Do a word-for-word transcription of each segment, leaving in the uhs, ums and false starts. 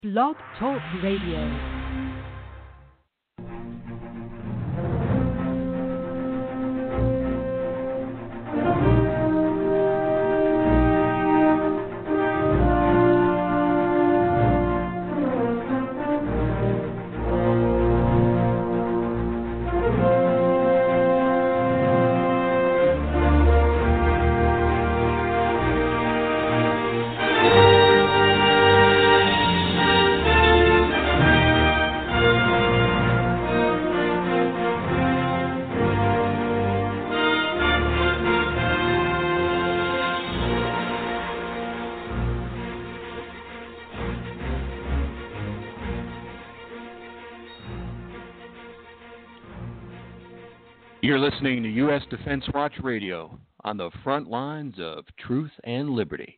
Blog Talk Radio. You're listening to U S Defense Watch Radio on the front lines of truth and liberty.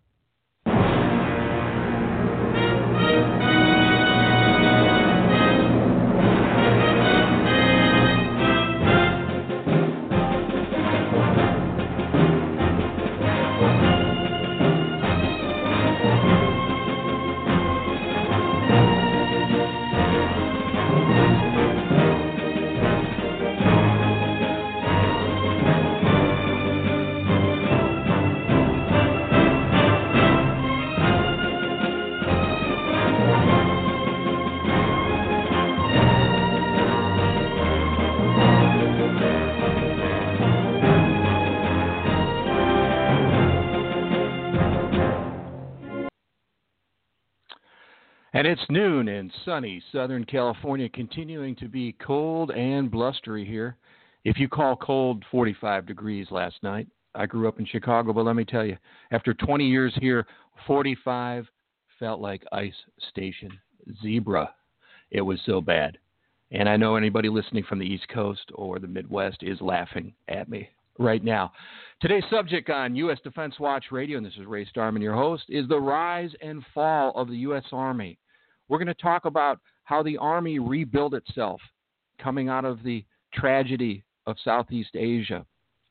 And it's noon in sunny Southern California, continuing to be cold and blustery here. If you call cold forty-five degrees last night, I grew up in Chicago, but let me tell you, after twenty years here, forty-five felt like ice station zebra. It was so bad. And I know anybody listening from the East Coast or the Midwest is laughing at me right now. Today's subject on U S Defense Watch Radio, and this is Ray Starman, your host, is the rise and fall of the U S Army. We're going to talk about how the Army rebuilt itself coming out of the tragedy of Southeast Asia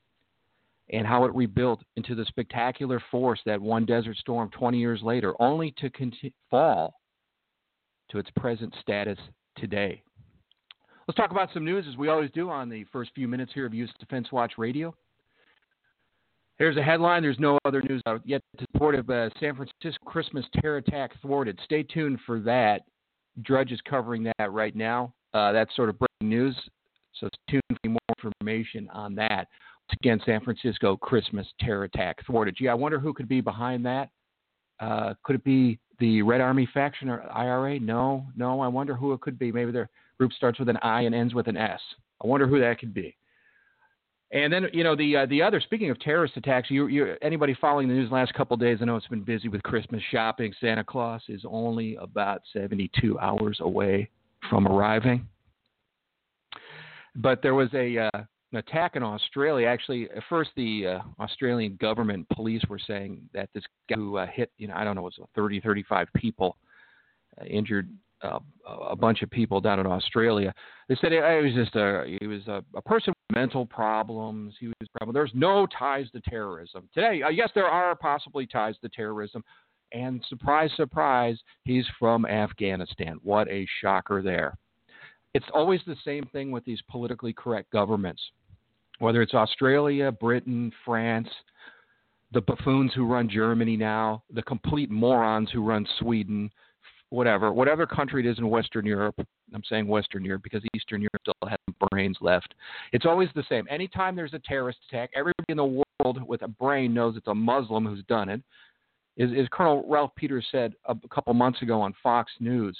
and how it rebuilt into the spectacular force that won Desert Storm twenty years later, only to continue, fall to its present status today. Let's talk about some news, as we always do on the first few minutes here of U S Defense Watch Radio. Here's a headline. There's no other news out yet to report of uh, San Francisco Christmas terror attack thwarted. Stay tuned for that. Drudge is covering that right now. Uh, that's sort of breaking news, so stay tuned for more information on that. Once again, San Francisco Christmas terror attack thwarted. Gee, I wonder who could be behind that. Uh, could it be the Red Army faction or I R A? No, no. I wonder who it could be. Maybe their group starts with an I and ends with an S. I wonder who that could be. And then, you know, the uh, the other, speaking of terrorist attacks, you, you anybody following the news the last couple of days, I know it's been busy with Christmas shopping. Santa Claus is only about seventy-two hours away from arriving. But there was a uh, an attack in Australia. Actually, at first the uh, Australian government police were saying that this guy who uh, hit, you know, I don't know, it was thirty, thirty-five people, uh, injured uh, a bunch of people down in Australia. They said it, it was just a, he was a, a person with mental problems. He was problem. There's no ties to terrorism. Today, uh, yes, there are possibly ties to terrorism. And surprise, surprise, he's from Afghanistan. What a shocker there. It's always the same thing with these politically correct governments, whether it's Australia, Britain, France, the buffoons who run Germany now, the complete morons who run Sweden, whatever, whatever country it is in Western Europe. I'm saying Western Europe because Eastern Europe still has brains left. It's always the same. Anytime there's a terrorist attack, everybody in the world with a brain knows it's a Muslim who's done it. As, as Colonel Ralph Peters said a couple months ago on Fox News,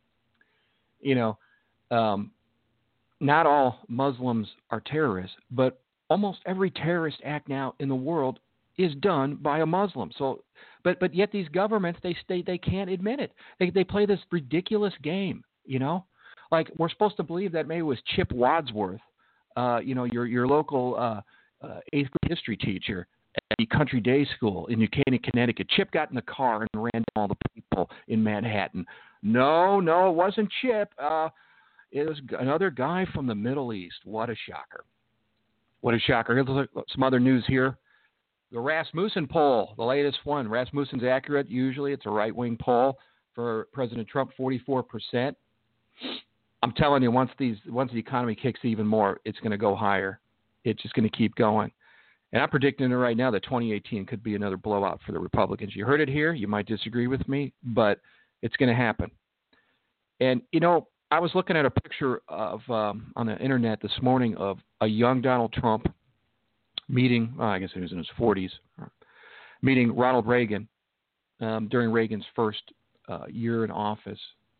you know, um, not all Muslims are terrorists, but almost every terrorist act now in the world is done by a Muslim. So, but but yet these governments, they stay, they can't admit it. They they play this ridiculous game, you know. Like we're supposed to believe that maybe it was Chip Wadsworth, uh, you know, your your local uh, uh, eighth grade history teacher at the Country Day School in New Canaan, Connecticut. Chip got in the car and ran down all the people in Manhattan. No, no, it wasn't Chip. Uh, it was another guy from the Middle East. What a shocker. What a shocker. Here's some other news here. The Rasmussen poll, the latest one. Rasmussen's accurate. Usually it's a right-wing poll. for President Trump, forty-four percent. I'm telling you, once these once the economy kicks even more, it's going to go higher. It's just going to keep going. And I'm predicting it right now that twenty eighteen could be another blowout for the Republicans. You heard it here. You might disagree with me, but it's going to happen. And, you know, I was looking at a picture of um, on the internet this morning of a young Donald Trump meeting, well, I guess he was in his forties, meeting Ronald Reagan um, during Reagan's first uh, year in office.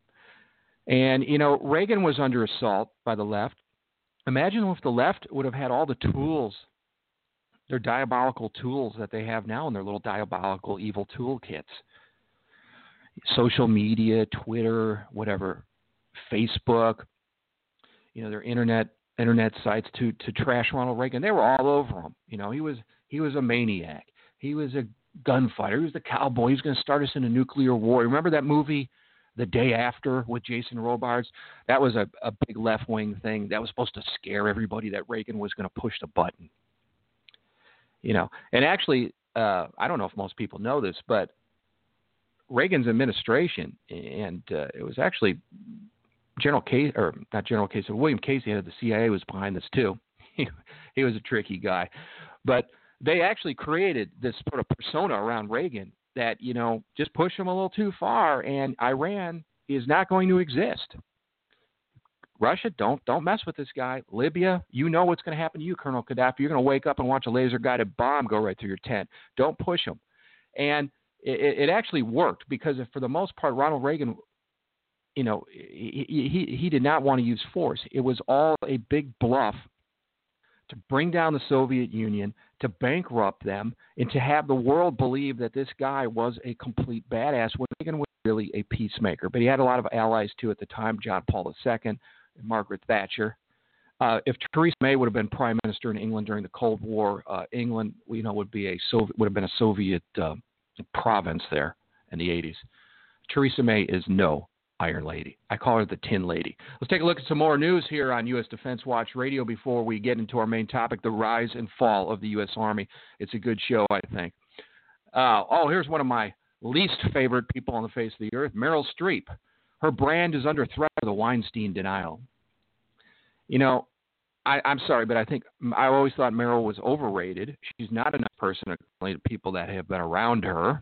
And, you know, Reagan was under assault by the left. Imagine if the left would have had all the tools, their diabolical tools that they have now in their little diabolical evil toolkits. Social media, Twitter, whatever, Facebook, you know, their internet internet sites to, to trash Ronald Reagan. They were all over him. You know, he was he was a maniac. He was a gunfighter. He was the cowboy. He was going to start us in a nuclear war. Remember that movie, The Day After, with Jason Robards? That was a, a big left-wing thing. That was supposed to scare everybody that Reagan was going to push the button. You know, and actually, uh, I don't know if most people know this, but Reagan's administration, and uh, it was actually General Casey, or not General Casey, William Casey, head of the C I A, was behind this too. He, he was a tricky guy. But they actually created this sort of persona around Reagan that, you know, just push him a little too far, and Iran is not going to exist. Russia, don't don't mess with this guy. Libya, you know what's going to happen to you, Colonel Gaddafi. You're going to wake up and watch a laser-guided bomb go right through your tent. Don't push him. And it, it actually worked because if, for the most part, Ronald Reagan, you know, he, he, he did not want to use force. It was all a big bluff to bring down the Soviet Union, to bankrupt them, and to have the world believe that this guy was a complete badass when Reagan was really a peacemaker. But he had a lot of allies, too, at the time, John Paul the Second, Margaret Thatcher. Uh, if Theresa May would have been prime minister in England during the Cold War, uh, England, you know, would be a Soviet, would have been a Soviet uh, province there in the eighties. Theresa May is no Iron Lady. I call her the Tin Lady. Let's take a look at some more news here on U S Defense Watch Radio before we get into our main topic, the rise and fall of the U S Army. It's a good show, I think. Uh, oh, here's one of my least favorite people on the face of the earth, Meryl Streep. Her brand is under threat of the Weinstein denial. You know, I, I'm sorry, but I think I always thought Meryl was overrated. She's not enough person to people that have been around her.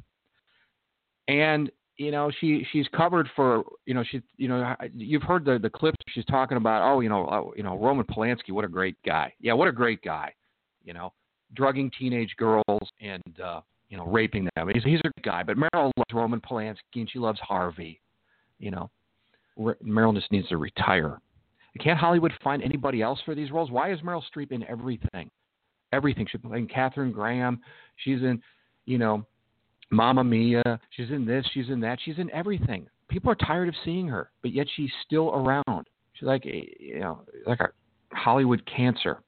And, you know, she she's covered for, you know, she, you know, you've heard the, the clips she's talking about, oh, you know, oh, you know, Roman Polanski, what a great guy. Yeah, what a great guy, you know, drugging teenage girls and, uh, you know, raping them. He's, he's a good guy, but Meryl loves Roman Polanski and she loves Harvey. You know, Meryl just needs to retire. Can't Hollywood find anybody else for these roles? Why is Meryl Streep in everything? Everything. She's playing Katharine Graham. She's in, you know, Mamma Mia. She's in this. She's in that. She's in everything. People are tired of seeing her, but yet she's still around. She's like a, you know, like a Hollywood cancer.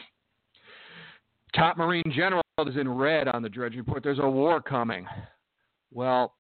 Top Marine General is in red on the Drudge Report. There's a war coming. Well,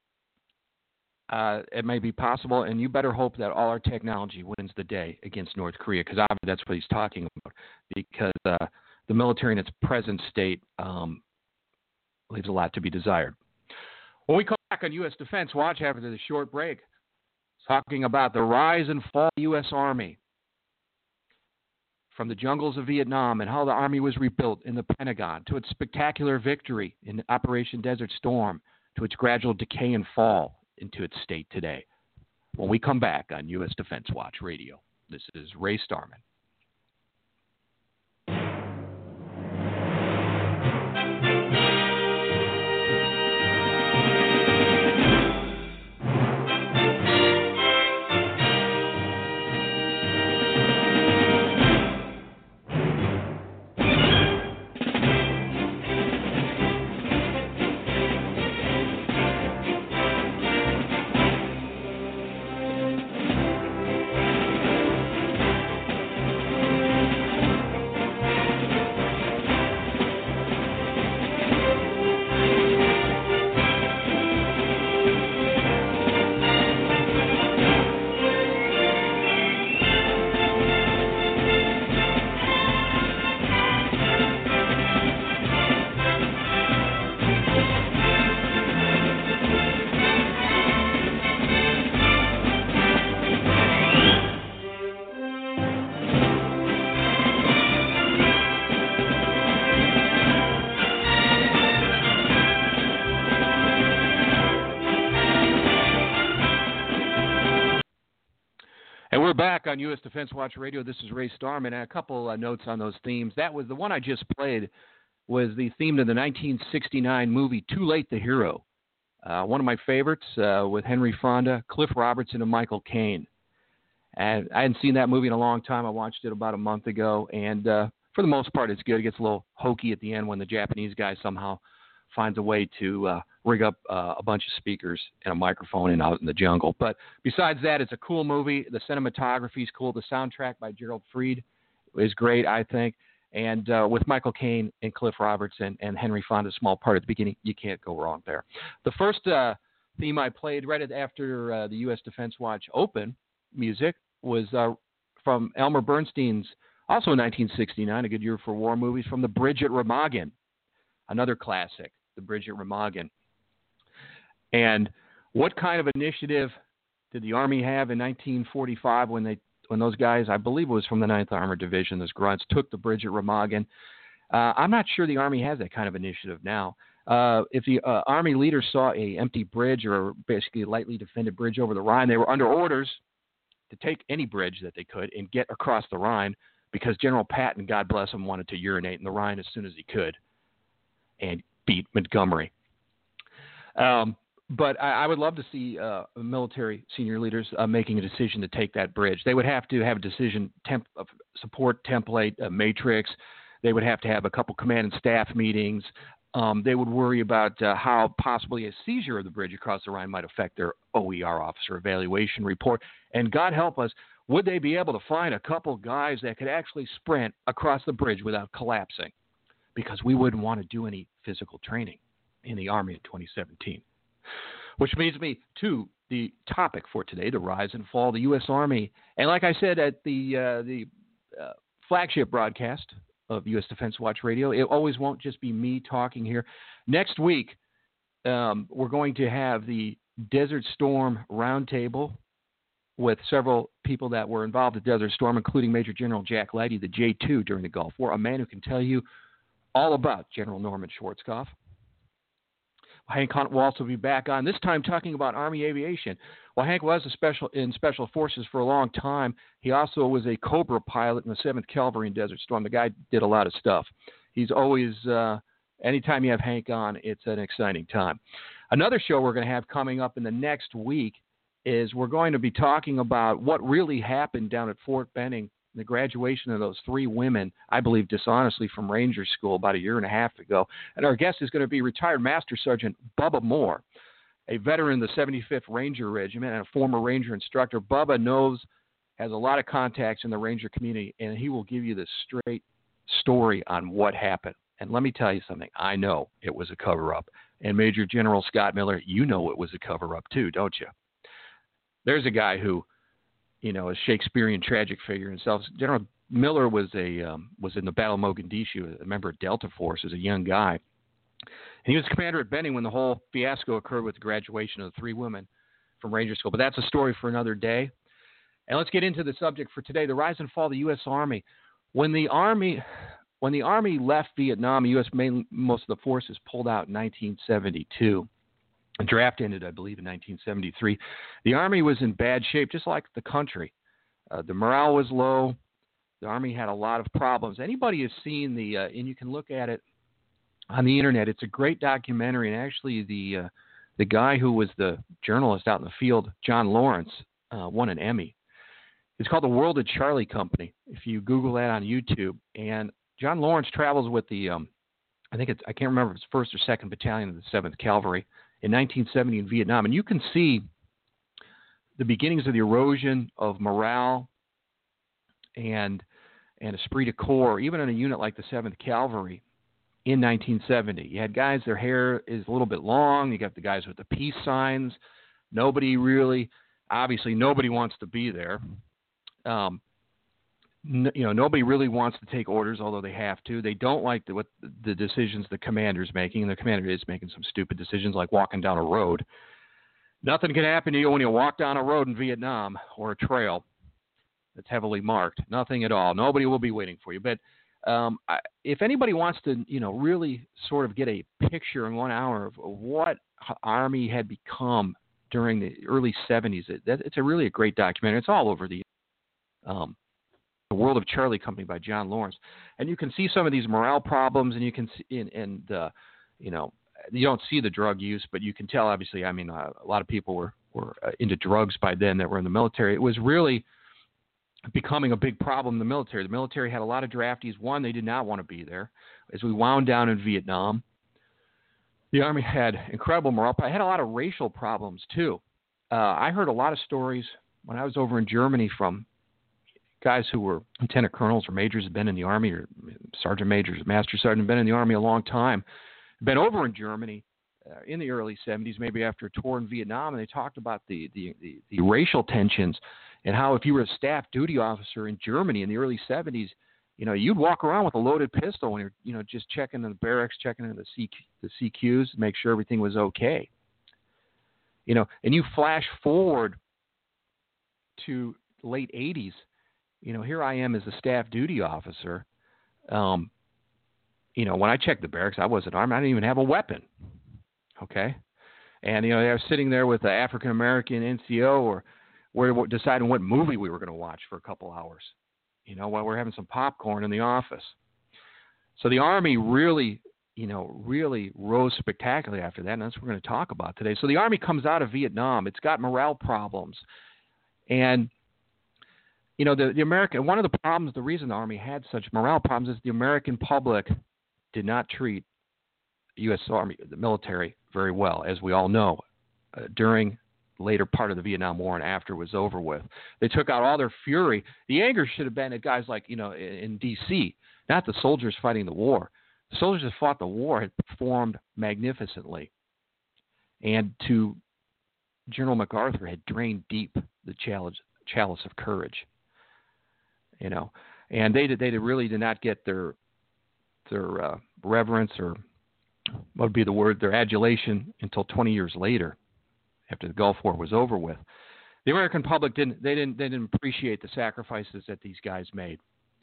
Uh, it may be possible, and you better hope that all our technology wins the day against North Korea, because obviously that's what he's talking about, because uh, the military in its present state um, leaves a lot to be desired. When we come back on U S Defense Watch after this short break, talking about the rise and fall of the U S Army, from the jungles of Vietnam and how the Army was rebuilt in the Pentagon, to its spectacular victory in Operation Desert Storm, to its gradual decay and fall into its state today. When we come back on U S Defense Watch Radio, this is Ray Starman. And we're back on U S Defense Watch Radio. This is Ray Starman. And a couple uh, notes on those themes. That was the one I just played was the theme to the nineteen sixty-nine movie Too Late the Hero. Uh, one of my favorites uh, with Henry Fonda, Cliff Robertson, and Michael Caine. And I hadn't seen that movie in a long time. I watched it about a month ago. And uh, for the most part, it's good. It gets a little hokey at the end when the Japanese guy somehow finds a way to uh, rig up uh, a bunch of speakers and a microphone and out in the jungle. But besides that, it's a cool movie. The cinematography is cool. The soundtrack by Gerald Fried is great, I think. And uh, with Michael Caine and Cliff Robertson and Henry Fonda's small part at the beginning, you can't go wrong there. The first uh, theme I played right after uh, the U S Defense Watch Open music was uh, from Elmer Bernstein's, also nineteen sixty-nine, a good year for war movies, from The Bridge at Remagen, another classic. The Bridge at Remagen. And what kind of initiative did the Army have in nineteen forty-five when they when those guys, I believe it was from the ninth Armored Division, those grunts, took the bridge at Remagen? Uh, I'm not sure the Army has that kind of initiative now. Uh, if the uh, Army leaders saw a empty bridge or basically a lightly defended bridge over the Rhine, they were under orders to take any bridge that they could and get across the Rhine because General Patton, God bless him, wanted to urinate in the Rhine as soon as he could and beat Montgomery. Um, but I, I would love to see uh, military senior leaders uh, making a decision to take that bridge. They would have to have a decision temp, uh, support template, uh, matrix. They would have to have a couple command and staff meetings. Um, they would worry about uh, how possibly a seizure of the bridge across the Rhine might affect their O E R officer evaluation report. And God help us, would they be able to find a couple guys that could actually sprint across the bridge without collapsing? Because we wouldn't want to do any physical training in the Army in twenty seventeen. Which leads me to the topic for today, the rise and fall of the U S. Army. And like I said at the uh, the uh, flagship broadcast of U S. Defense Watch Radio, it always won't just be me talking here. Next week, um, we're going to have the Desert Storm Roundtable with several people that were involved at Desert Storm, including Major General Jack Leidy, the J two during the Gulf War, a man who can tell you all about General Norman Schwarzkopf. Hank Hunt will also be back on, this time talking about Army aviation. Well, Hank was a special in Special Forces for a long time. He also was a Cobra pilot in the seventh Cavalry in Desert Storm. The guy did a lot of stuff. He's always, uh, anytime you have Hank on, it's an exciting time. Another show we're going to have coming up in the next week is we're going to be talking about what really happened down at Fort Benning, the graduation of those three women, I believe dishonestly, from Ranger School about a year and a half ago. And our guest is going to be retired Master Sergeant Bubba Moore, a veteran of the seventy-fifth Ranger Regiment and a former Ranger instructor. Bubba knows, has a lot of contacts in the Ranger community, and he will give you the straight story on what happened. And let me tell you something. I know it was a cover-up. And Major General Scott Miller, you know it was a cover-up too, don't you? There's a guy who, you know, a Shakespearean tragic figure himself. General Miller was a um, was in the Battle of Mogadishu, a member of Delta Force as a young guy. And he was commander at Benning when the whole fiasco occurred with the graduation of the three women from Ranger School. But that's a story for another day. And let's get into the subject for today, the rise and fall of the U S. Army. When the Army when the Army left Vietnam, U S main, most of the forces pulled out in nineteen seventy-two. The draft ended, I believe, in nineteen seventy-three. The Army was in bad shape, just like the country. Uh, the morale was low. The Army had a lot of problems. Anybody has seen the, uh, and you can look at it on the internet. It's a great documentary, and actually the uh, the guy who was the journalist out in the field, John Lawrence, uh, won an Emmy. It's called The World of Charlie Company. If you Google that on YouTube, and John Lawrence travels with the, um, I think it's, I can't remember if it's first or second Battalion of the seventh Cavalry in nineteen seventy in Vietnam. And you can see the beginnings of the erosion of morale and and esprit de corps, even in a unit like the seventh Cavalry in nineteen seventy. You had guys, their hair is a little bit long. You got the guys with the peace signs. Nobody really, obviously nobody wants to be there. Um, n- you know, nobody really wants to take orders, although they have to. They don't like the, what the decisions the commander's making, and the commander is making some stupid decisions like walking down a road. Nothing can happen to you when you walk down a road in Vietnam or a trail that's heavily marked. Nothing at all. Nobody will be waiting for you. But um, I, if anybody wants to, you know, really sort of get a picture in one hour of what Army had become during the early seventies, it, that, it's a really a great documentary. It's all over the Um, The World of Charlie Company by John Lawrence, and you can see some of these morale problems, and you can see, and, and uh, you know, you don't see the drug use, but you can tell. Obviously, I mean, uh, a lot of people were were uh, into drugs by then that were in the military. It was really becoming a big problem in the military. The military had a lot of draftees. One, they did not want to be there. As we wound down in Vietnam, the Army had incredible morale. But it had a lot of racial problems too. Uh, I heard a lot of stories when I was over in Germany from guys who were lieutenant colonels or majors, had been in the Army, or sergeant majors, master sergeant, been in the Army a long time, been over in Germany uh, in the early seventies, maybe after a tour in Vietnam, and they talked about the, the, the, the racial tensions and how if you were a staff duty officer in Germany in the early seventies, you know, you'd walk around with a loaded pistol when you're, you know, just checking in the barracks, checking in the, C, the C Qs to make sure everything was okay. You know, and you flash forward to late eighties, you know, here I am as a staff duty officer. Um, you know, when I checked the barracks, I wasn't armed. I didn't even have a weapon. Okay. And, you know, I was sitting there with an African-American N C O, or we're deciding what movie we were going to watch for a couple hours, you know, while we're having some popcorn in the office. So the Army really, you know, really rose spectacularly after that. And that's what we're going to talk about today. So the Army comes out of Vietnam. It's got morale problems. And, you know, the, the American, one of the problems, the reason the Army had such morale problems is the American public did not treat the U S Army, the military, very well, as we all know, uh, during the later part of the Vietnam War and after it was over with. They took out all their fury. The anger should have been at guys like, you know, in, in D C, not the soldiers fighting the war. The soldiers that fought the war had performed magnificently. And to General MacArthur had drained deep the chalice, chalice of courage. You know, and they did, they really did not get their their uh, reverence, or what would be the word, their adulation, until twenty years later, after the Gulf War was over with. The American public didn't they didn't they didn't appreciate the sacrifices that these guys made.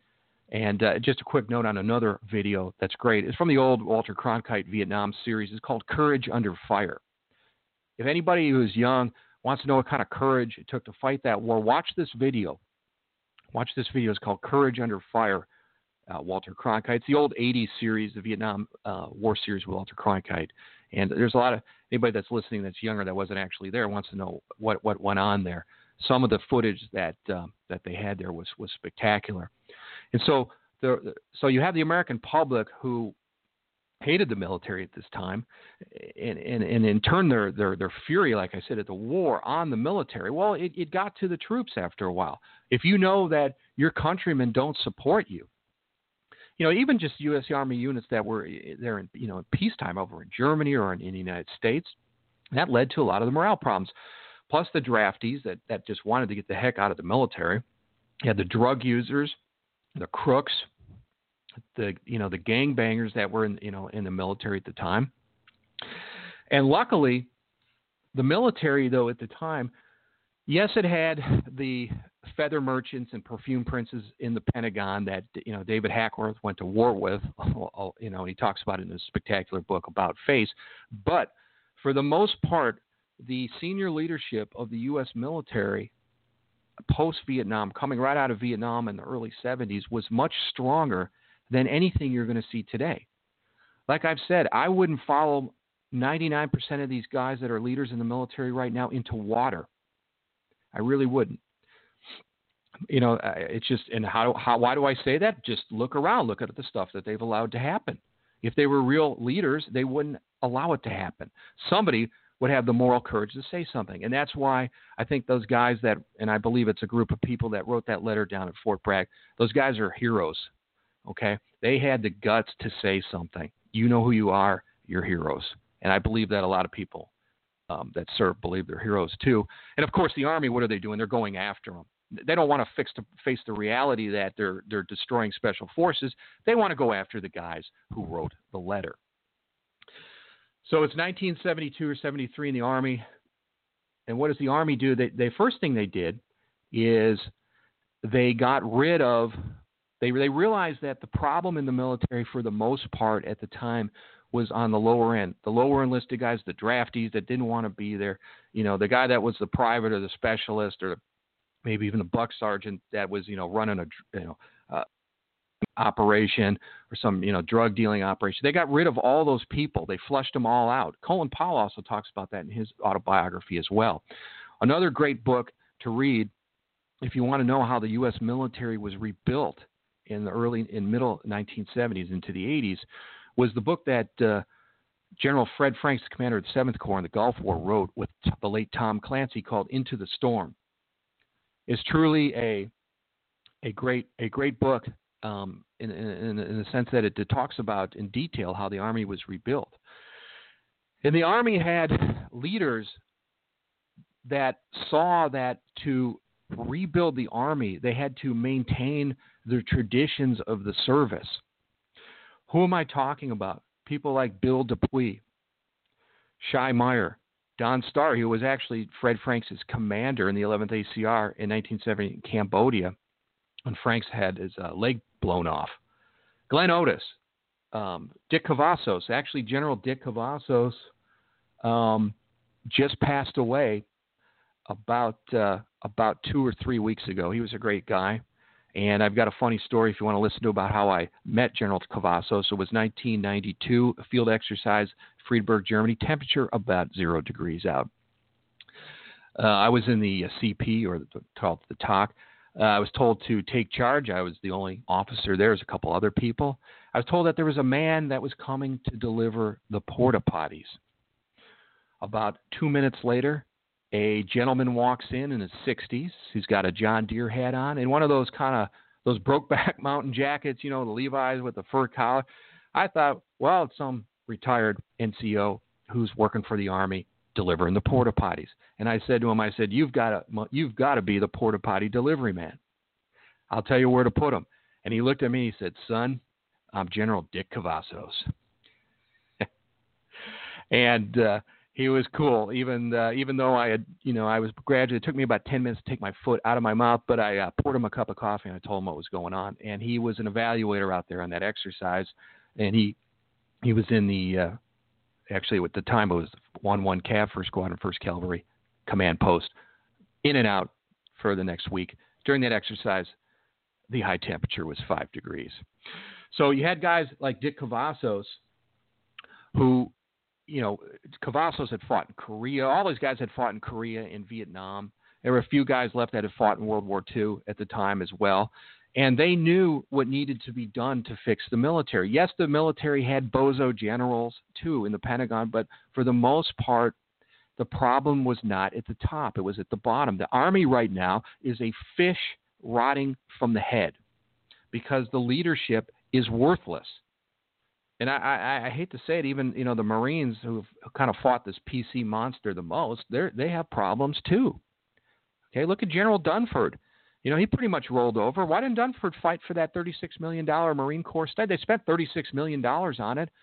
And uh, just a quick note on another video that's great. It's from the old Walter Cronkite Vietnam series. It's called Courage Under Fire. If anybody who's young wants to know what kind of courage it took to fight that war, watch this video. Watch this video. It's called Courage Under Fire, uh, Walter Cronkite. It's the old eighties series, the Vietnam uh, War series with Walter Cronkite. And there's a lot of, anybody that's listening that's younger that wasn't actually there wants to know what, what went on there. Some of the footage that uh, that they had there was, was spectacular. And so, the, so you have the American public who hated the military at this time, and, and, and in turn their, their, their fury, like I said, at the war on the military, well, it, it got to the troops after a while. If you know that your countrymen don't support you, you know, even just U S Army units that were there in, you know, in peacetime over in Germany or in, in the United States, that led to a lot of the morale problems. Plus the draftees that, that just wanted to get the heck out of the military. You had the drug users, the crooks, the, you know, the gangbangers that were in, you know, in the military at the time. And luckily, the military, though, at the time, yes, it had the feather merchants and perfume princes in the Pentagon that, you know, David Hackworth went to war with, you know, and he talks about it in his spectacular book About Face. But for the most part, the senior leadership of the U S military post-Vietnam, coming right out of Vietnam in the early seventies, was much stronger than anything you're going to see today. Like I've said, I wouldn't follow ninety-nine percent of these guys that are leaders in the military right now into water. I really wouldn't. You know, it's just, and how, how, why do I say that? Just look around, look at the stuff that they've allowed to happen. If they were real leaders, they wouldn't allow it to happen. Somebody would have the moral courage to say something. And that's why I think those guys that, and I believe it's a group of people that wrote that letter down at Fort Bragg, those guys are heroes. Okay? They had the guts to say something. You know who you are, you're heroes. And I believe that a lot of people um, that serve believe they're heroes too. And of course, the Army, what are they doing? They're going after them. They don't want to fix to face the reality that they're they're destroying special forces. They want to go after the guys who wrote the letter. So it's nineteen seventy-two or seventy-three in the Army. And what does the Army do? They, the first thing they did is they got rid of, they, they realized that the problem in the military for the most part at the time was on the lower end. The lower enlisted guys, the draftees that didn't want to be there. You know, the guy that was the private or the specialist or maybe even a buck sergeant that was, you know, running a, you know, uh, operation or some, you know, drug dealing operation. They got rid of all those people. They flushed them all out. Colin Powell also talks about that in his autobiography as well. Another great book to read if you want to know how the U S military was rebuilt in the early, in middle nineteen seventies into the eighties, was the book that uh, General Fred Franks, the commander of the seventh Corps in the Gulf War, wrote with the late Tom Clancy, called Into the Storm. It's truly a a great a great book um, in, in, in the sense that it, it talks about in detail how the Army was rebuilt. And the Army had leaders that saw that to rebuild the Army, they had to maintain the traditions of the service. Who am I talking about? People like Bill Dupuy, Shai Meyer, Don Starry, who was actually Fred Franks' commander in the eleventh A C R in nineteen seventy in Cambodia when Franks had his uh, leg blown off. Glenn Otis, um, Dick Cavazos, actually General Dick Cavazos um, just passed away about uh, about two or three weeks ago. He was a great guy. And I've got a funny story if you want to listen to about how I met General Cavazos. It was nineteen ninety-two, a field exercise, Friedberg, Germany, temperature about zero degrees out. Uh, I was in the uh, C P, or the, called the T O C. Uh, I was told to take charge. I was the only officer there. There's a couple other people. I was told that there was a man that was coming to deliver the porta potties. About two minutes later, a gentleman walks in in his sixties. He's got a John Deere hat on and one of those kind of those Brokeback Mountain jackets, you know, the Levi's with the fur collar. I thought, well, it's some retired N C O who's working for the Army delivering the porta potties. And I said to him, I said, you've got to, you've got to be the porta potty delivery man. I'll tell you where to put them. And he looked at me and he said, son, I'm General Dick Cavazos. and uh, he was cool, even uh, even though I had, you know, I was graduate. It took me about ten minutes to take my foot out of my mouth, but I uh, poured him a cup of coffee and I told him what was going on. And he was an evaluator out there on that exercise, and he he was in the uh, actually at the time it was one one Cav First Squadron, First Cavalry Command Post, in and out for the next week. During that exercise, the high temperature was five degrees. So you had guys like Dick Cavazos, who, you know, Cavazos had fought in Korea. All these guys had fought in Korea and Vietnam. There were a few guys left that had fought in World War Two at the time as well. And they knew what needed to be done to fix the military. Yes, the military had bozo generals, too, in the Pentagon, but for the most part, the problem was not at the top. It was at the bottom. The Army right now is a fish rotting from the head because the leadership is worthless. And I, I, I hate to say it, even, you know, the Marines who have kind of fought this P C monster the most, they they have problems too. Okay, look at General Dunford. You know, he pretty much rolled over. Why didn't Dunford fight for that thirty-six million dollars Marine Corps study? They spent thirty-six million dollars on it.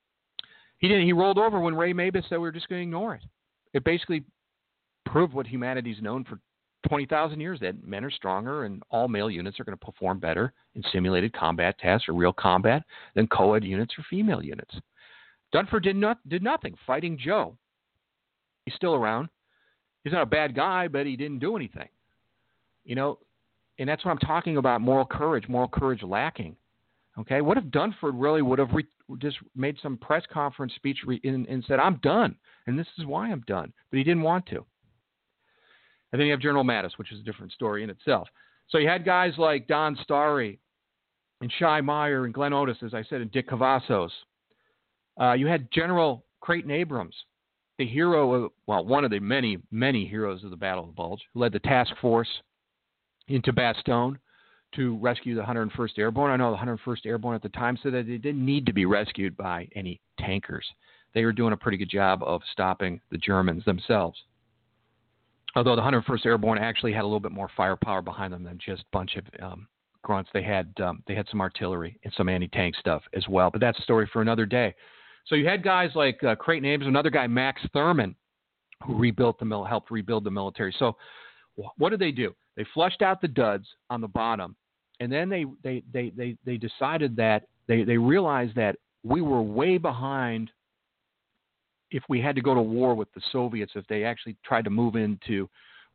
He didn't. He rolled over when Ray Mabus said we were just going to ignore it. It basically proved what humanity's known for twenty thousand years, that men are stronger and all male units are going to perform better in simulated combat tasks or real combat than co-ed units or female units. Dunford did, not, did nothing. Fighting Joe. He's still around. He's not a bad guy, but he didn't do anything. You know, and that's what I'm talking about, moral courage, moral courage lacking. Okay, what if Dunford really would have re- just made some press conference speech re- and, and said, I'm done, and this is why I'm done, but he didn't want to. And then you have General Mattis, which is a different story in itself. So you had guys like Don Starry and Shai Meyer and Glenn Otis, as I said, and Dick Cavazos. Uh, you had General Creighton Abrams, the hero of, well, one of the many, many heroes of the Battle of the Bulge, who led the task force into Bastogne to rescue the one hundred first Airborne. I know the one hundred first Airborne at the time said that they didn't need to be rescued by any tankers. They were doing a pretty good job of stopping the Germans themselves. Although the one hundred first Airborne actually had a little bit more firepower behind them than just a bunch of um, grunts. They had um, they had some artillery and some anti-tank stuff as well. But that's a story for another day. So you had guys like uh, Creighton Abrams, another guy, Max Thurman, who rebuilt the mil- helped rebuild the military. So what did they do? They flushed out the duds on the bottom, and then they they they they, they decided that they, they realized that we were way behind if we had to go to war with the Soviets, if they actually tried to move into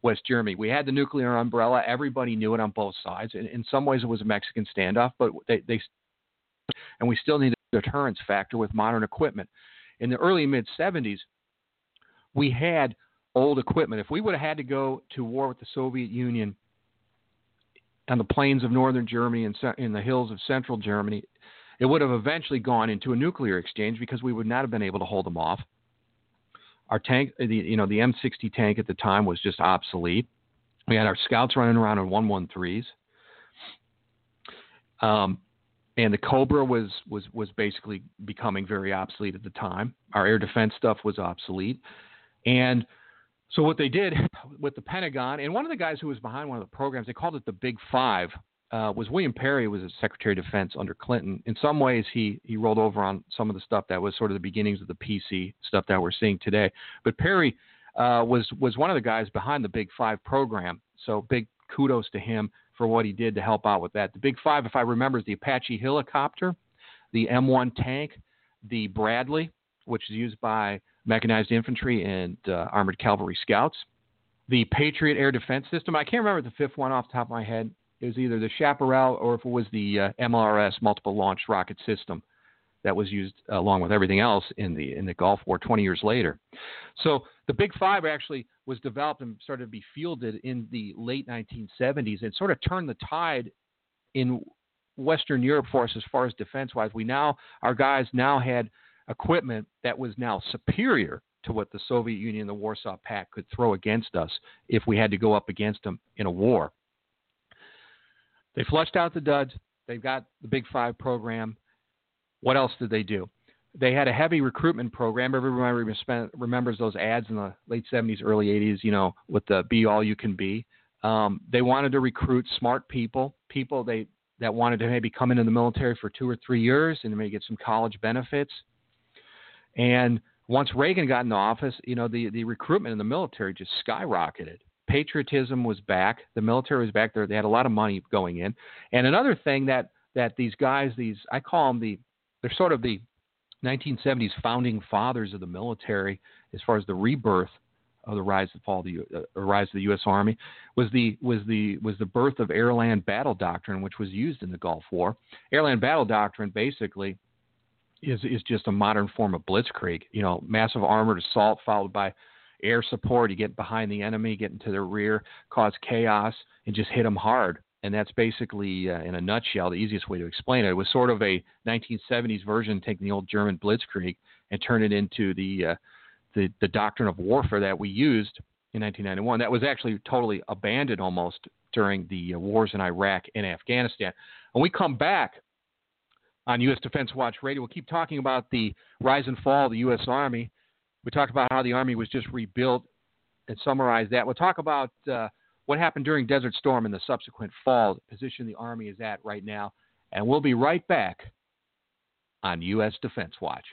West Germany. We had the nuclear umbrella. Everybody knew it on both sides. In, in some ways, it was a Mexican standoff, but they, they and we still needed a deterrence factor with modern equipment. In the early mid seventies, we had old equipment. If we would have had to go to war with the Soviet Union on the plains of northern Germany and in the hills of central Germany, it would have eventually gone into a nuclear exchange because we would not have been able to hold them off. Our tank, the, you know, the M sixty tank at the time was just obsolete. We had our scouts running around in one thirteens. Um, and the Cobra was, was, was basically becoming very obsolete at the time. Our air defense stuff was obsolete. And so what they did with the Pentagon, and one of the guys who was behind one of the programs, they called it the Big Five, uh, was William Perry, who was a Secretary of Defense under Clinton. In some ways, he he rolled over on some of the stuff that was sort of the beginnings of the P C stuff that we're seeing today. But Perry uh, was was one of the guys behind the Big Five program. So big kudos to him for what he did to help out with that. The Big Five, if I remember, is the Apache helicopter, the M one tank, the Bradley, which is used by mechanized infantry and uh, armored cavalry scouts, the Patriot air defense system. I can't remember the fifth one off the top of my head. It was either the Chaparral or if it was the uh, M L R S, multiple launch rocket system, that was used uh, along with everything else in the in the Gulf War twenty years later. So the Big Five actually was developed and started to be fielded in the late nineteen seventies and sort of turned the tide in Western Europe for us as far as defense-wise. We now, our guys now had equipment that was now superior to what the Soviet Union and the Warsaw Pact could throw against us if we had to go up against them in a war. They flushed out the duds. They've got the Big Five program. What else did they do? They had a heavy recruitment program. Everybody remembers those ads in the late seventies, early eighties, you know, with the be all you can be. Um, they wanted to recruit smart people, people they that wanted to maybe come into the military for two or three years and maybe get some college benefits. And once Reagan got into office, you know, the, the recruitment in the military just skyrocketed. Patriotism was back. The military was back there. They had a lot of money going in. And another thing that, that these guys, these, I call them the, they're sort of the nineteen seventies founding fathers of the military as far as the rebirth of the rise and fall of the uh, rise of the U S Army was the was the was the birth of air-land battle doctrine, which was used in the Gulf War. Air-land battle doctrine basically is is just a modern form of blitzkrieg. You know, massive armored assault followed by air support. You get behind the enemy, get into their rear, cause chaos, and just hit them hard. And that's basically, uh, in a nutshell, the easiest way to explain it. It was sort of a nineteen seventies version, taking the old German blitzkrieg and turn it into the uh, the, the doctrine of warfare that we used in nineteen ninety-one. That was actually totally abandoned almost during the uh, wars in Iraq and Afghanistan. When we come back on U S Defense Watch Radio, we'll keep talking about the rise and fall of the U S Army. We talked about how the Army was just rebuilt and summarize that. We'll talk about uh, what happened during Desert Storm and the subsequent fall, the position the Army is at right now. And we'll be right back on U S Defense Watch.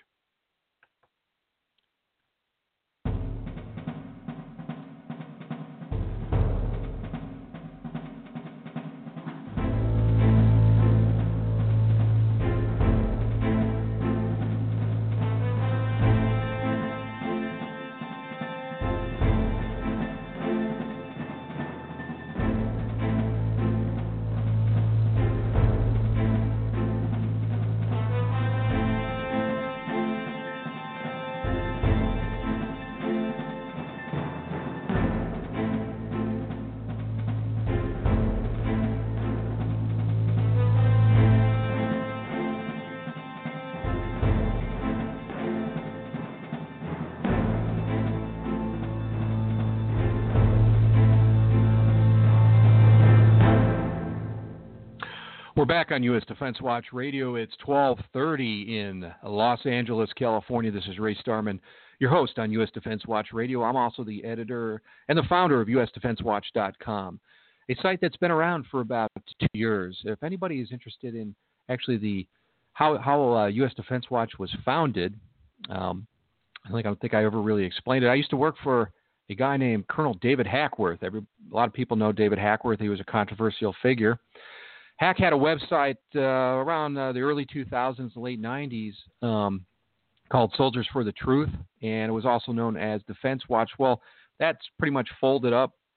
We're back on U S Defense Watch Radio. It's twelve thirty in Los Angeles, California. This is Ray Starman, your host on U S Defense Watch Radio. I'm also the editor and the founder of U S Defense Watch dot com, a site that's been around for about two years. If anybody is interested in actually the how, how uh, U S Defense Watch was founded, um, I think I don't think I ever really explained it. I used to work for a guy named Colonel David Hackworth. Every, a lot of people know David Hackworth. He was a controversial figure. Hack had a website uh, around uh, the early two thousands, late nineties, um, called Soldiers for the Truth, and it was also known as Defense Watch. Well, that's pretty much folded up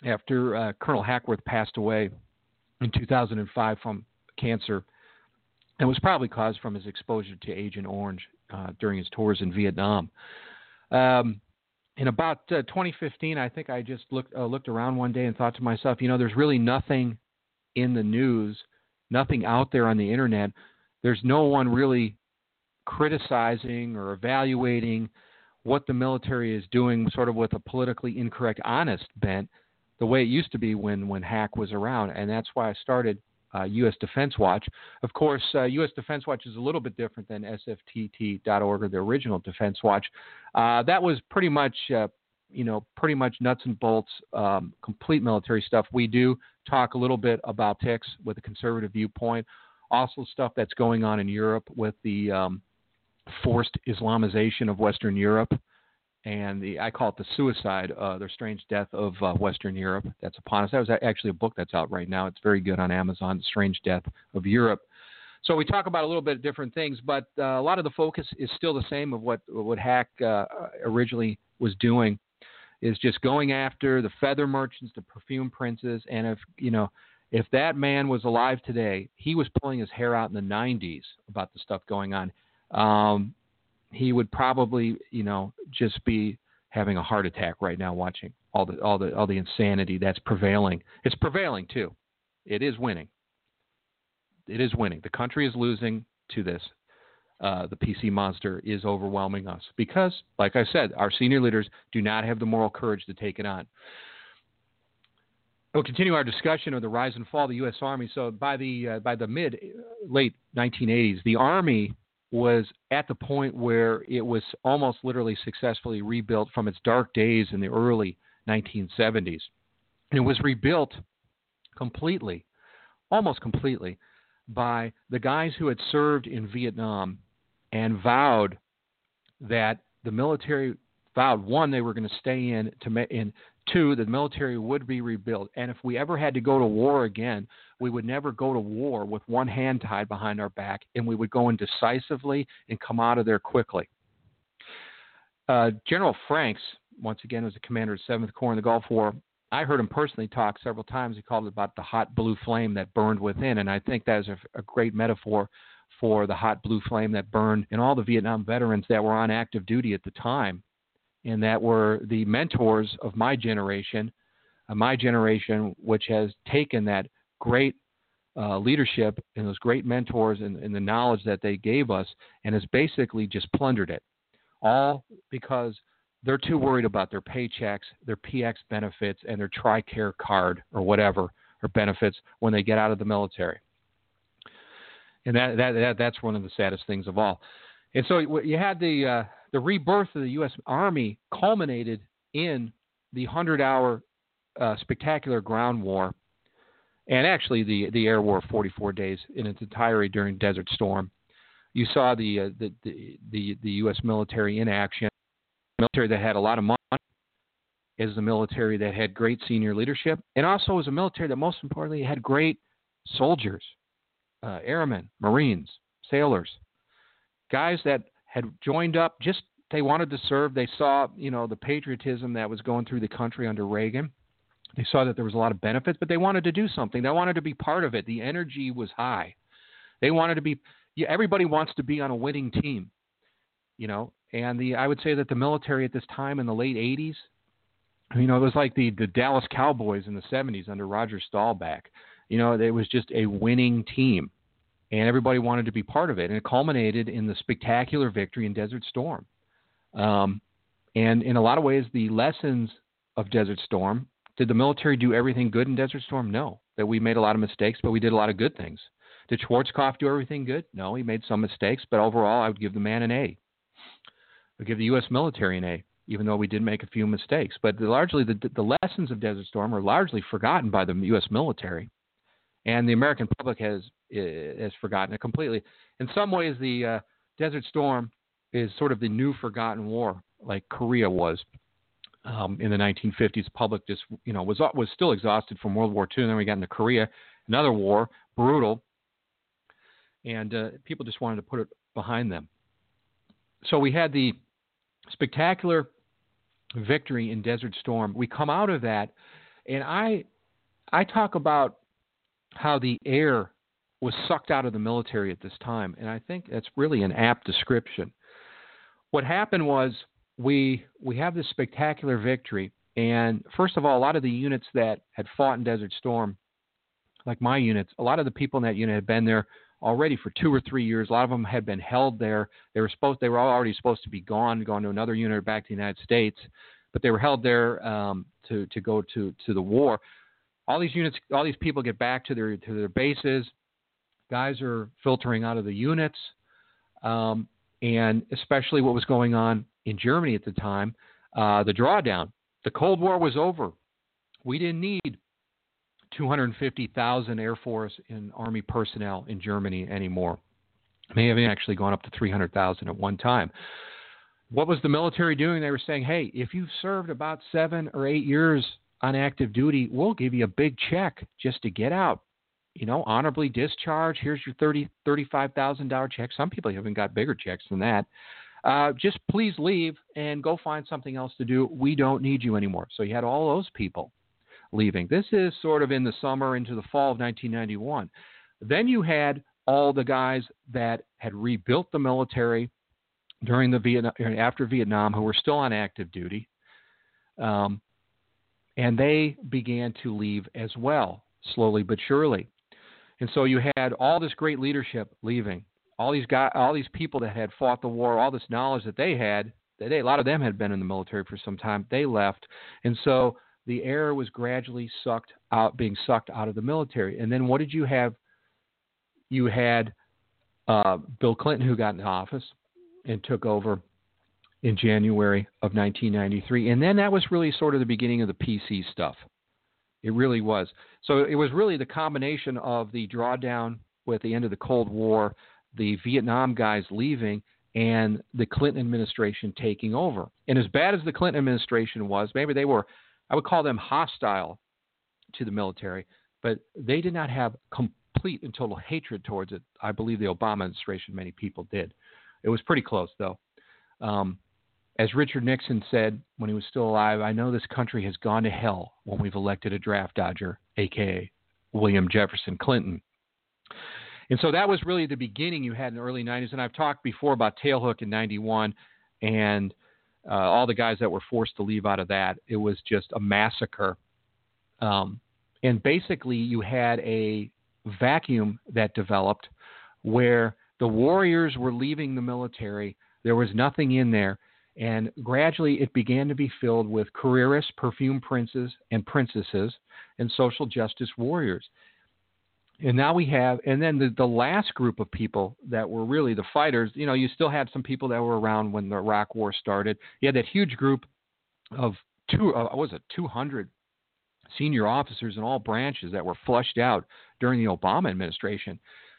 after uh, Colonel Hackworth passed away in two thousand five from cancer. It was probably caused from his exposure to Agent Orange uh, during his tours in Vietnam. Um, in about uh, twenty fifteen, I think I just looked uh, looked around one day and thought to myself, you know, there's really nothing in the news, nothing out there on the internet. There's no one really criticizing or evaluating what the military is doing, sort of with a politically incorrect, honest bent, the way it used to be when, when Hack was around. And that's why I started uh, U S Defense Watch. Of course, uh, U S Defense Watch is a little bit different than S F T T dot org or the original Defense Watch. Uh, that was pretty much, uh, you know, pretty much nuts and bolts, um, complete military stuff. We do talk a little bit about politics with a conservative viewpoint, also stuff that's going on in Europe with the um, forced Islamization of Western Europe, and the I call it the suicide, uh, the strange death of uh, Western Europe that's upon us. That was actually a book that's out right now. It's very good on Amazon, The Strange Death of Europe. So we talk about a little bit of different things, but uh, a lot of the focus is still the same of what, what Hack uh, originally was doing, is just going after the feather merchants, the perfume princes, and if, you know, if that man was alive today, he was pulling his hair out in the nineties about the stuff going on. Um, he would probably, you know, just be having a heart attack right now watching all the all the all the insanity that's prevailing. It's prevailing too. It is winning. It is winning. The country is losing to this. Uh, the P C monster is overwhelming us because, like I said, our senior leaders do not have the moral courage to take it on. We'll continue our discussion of the rise and fall of the U S Army. So by the uh, by the mid late nineteen eighties, the Army was at the point where it was almost literally successfully rebuilt from its dark days in the early nineteen seventies. And it was rebuilt completely, almost completely, by the guys who had served in Vietnam and vowed that the military vowed, one, they were going to stay in, to in two, the military would be rebuilt. And if we ever had to go to war again, we would never go to war with one hand tied behind our back, and we would go in decisively and come out of there quickly. Uh, General Franks, once again, was the commander of seventh Corps in the Gulf War. I heard him personally talk several times. He called it about the hot blue flame that burned within, and I think that is a, a great metaphor for the hot blue flame that burned in all the Vietnam veterans that were on active duty at the time, and that were the mentors of my generation, uh, my generation, which has taken that great uh, leadership and those great mentors and, and the knowledge that they gave us and has basically just plundered it, all because they're too worried about their paychecks, their P X benefits, and their TRICARE card or whatever, or benefits when they get out of the military. And that, that, that that's one of the saddest things of all. And so you had the uh, the rebirth of the U S Army culminated in the hundred-hour uh, spectacular ground war, and actually the, the air war of forty-four days in its entirety during Desert Storm. You saw the uh, the, the the the U S military in action, military that had a lot of money, is the military that had great senior leadership, and also was a military that most importantly had great soldiers, uh, airmen, Marines, sailors, guys that had joined up, just they wanted to serve. They saw, you know, the patriotism that was going through the country under Reagan. They saw that there was a lot of benefits, but they wanted to do something. They wanted to be part of it. The energy was high. They wanted to be, yeah, everybody wants to be on a winning team, you know, and the I would say that the military at this time in the late eighties, you know, it was like the, the Dallas Cowboys in the seventies under Roger Staubach. You know, it was just a winning team, and everybody wanted to be part of it. And it culminated in the spectacular victory in Desert Storm. Um, and in a lot of ways, the lessons of Desert Storm, did the military do everything good in Desert Storm? No. That we made a lot of mistakes, but we did a lot of good things. Did Schwarzkopf do everything good? No, he made some mistakes, but overall, I would give the man an A. I would give the U S military an A, even though we did make a few mistakes. But the, largely, the, the lessons of Desert Storm are largely forgotten by the U S military, and the American public has has forgotten it completely. In some ways, the uh, Desert Storm is sort of the new forgotten war, like Korea was um, in the nineteen fifties. The public just, you know, was was still exhausted from World War Two, and then we got into Korea, another war, brutal, and uh, people just wanted to put it behind them. So we had the spectacular victory in Desert Storm. We come out of that, And I I talk about how the air was sucked out of the military at this time, and I think that's really an apt description. What happened was we we have this spectacular victory, and first of all, a lot of the units that had fought in Desert Storm, like my units, a lot of the people in that unit had been there already for two or three years. A lot of them had been held there. They were supposed they were already supposed to be gone, going to another unit or back to the United States, but they were held there um, to to go to to the war. All these units, all these people get back to their to their bases. Guys are filtering out of the units, um, and especially what was going on in Germany at the time, uh, the drawdown. The Cold War was over. We didn't need two hundred fifty thousand Air Force and Army personnel in Germany anymore. May have actually gone up to three hundred thousand at one time. What was the military doing? They were saying, hey, if you've served about seven or eight years on active duty, we'll give you a big check just to get out. You know, honorably discharged. Here's your thirty, thirty-five thousand dollars check. Some people even got bigger checks than that. Uh, just please leave and go find something else to do. We don't need you anymore. So you had all those people leaving. This is sort of in the summer into the fall of nineteen ninety-one. Then you had all the guys that had rebuilt the military during the Vietnam, after Vietnam, who were still on active duty, um, and they began to leave as well, slowly but surely. And so you had all this great leadership leaving. All these guys, all these people that had fought the war, all this knowledge that they had, that they, a lot of them had been in the military for some time. They left, and so the air was gradually sucked out, being sucked out of the military. And then what did you have? You had uh, Bill Clinton, who got into office and took over in January of nineteen ninety-three, and then that was really sort of the beginning of the P C stuff. It really was. So it was really the combination of the drawdown with the end of the Cold War, the Vietnam guys leaving, and the Clinton administration taking over. And as bad as the Clinton administration was, maybe they were, I would call them hostile to the military, but they did not have complete and total hatred towards it. I believe the Obama administration, many people did. It was pretty close, though. Um, As Richard Nixon said when he was still alive, I know this country has gone to hell when we've elected a draft dodger, a k a. William Jefferson Clinton. And so that was really the beginning you had in the early nineties. And I've talked before about Tailhook in ninety-one and uh, all the guys that were forced to leave out of that. It was just a massacre. Um, and basically you had a vacuum that developed where the warriors were leaving the military. There was nothing in there. And gradually it began to be filled with careerists, perfume princes and princesses, and social justice warriors. And now we have, and then the, the last group of people that were really the fighters, you know, you still had some people that were around when the Iraq War started. You had that huge group of two, uh, what was it, two hundred senior officers in all branches that were flushed out during the Obama administration.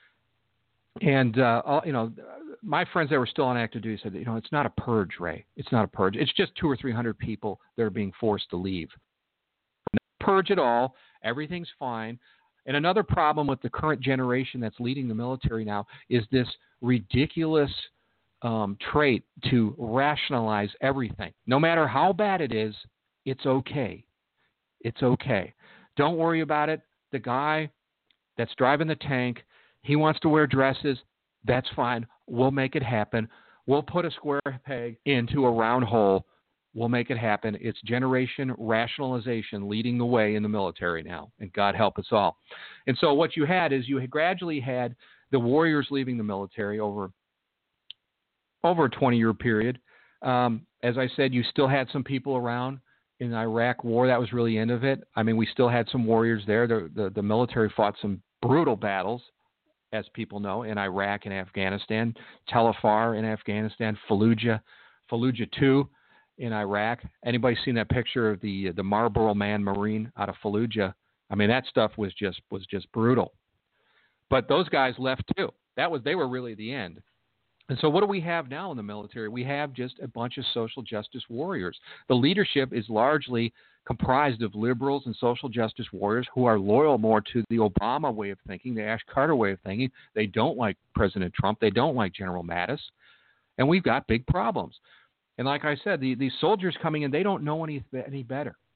And, uh, you know, my friends that were still on active duty said, you know, it's not a purge, Ray. It's not a purge. It's just two or three hundred people that are being forced to leave. No purge at all. Everything's fine. And another problem with the current generation that's leading the military now is this ridiculous um, trait to rationalize everything. No matter how bad it is, it's okay. It's okay. Don't worry about it. The guy that's driving the tank, he wants to wear dresses. That's fine. We'll make it happen. We'll put a square peg into a round hole. We'll make it happen. It's generation rationalization leading the way in the military now, and God help us all. And so what you had is you had gradually had the warriors leaving the military over, over a twenty-year period. Um, as I said, you still had some people around in the Iraq War. That was really the end of it. I mean, we still had some warriors there. The, the, the military fought some brutal battles, as people know, in Iraq and Afghanistan, Tel Afar in Afghanistan, Fallujah, Fallujah two in Iraq. Anybody seen that picture of the the Marlboro Man Marine out of Fallujah? I mean, that stuff was just was just brutal. But those guys left too. That was they were really the end. And so what do we have now in the military? We have just a bunch of social justice warriors. The leadership is largely comprised of liberals and social justice warriors who are loyal more to the Obama way of thinking, the Ash Carter way of thinking. They don't like President Trump. They don't like General Mattis. And we've got big problems. And like I said, the, these soldiers coming in, they don't know any, any better.